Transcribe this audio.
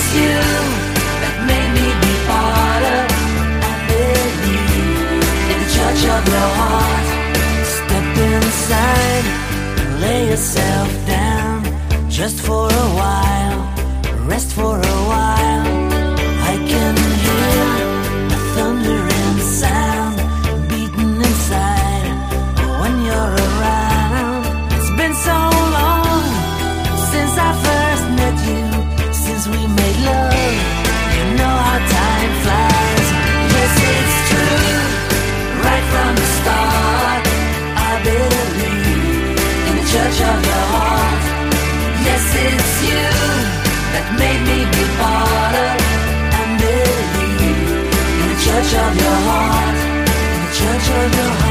it's you that made me be part of and believe in the church of your heart. Step inside, lay yourself down, just for a while, rest for a while. I can hear a thundering sound beating inside when you're around. It's been so long since I first met you, since we made love. You know how time flies. Yes, it's true, right from the start I believe in the church of your heart. Yes, it's you that made me be part of and believe in the church of your heart, in the church of your heart.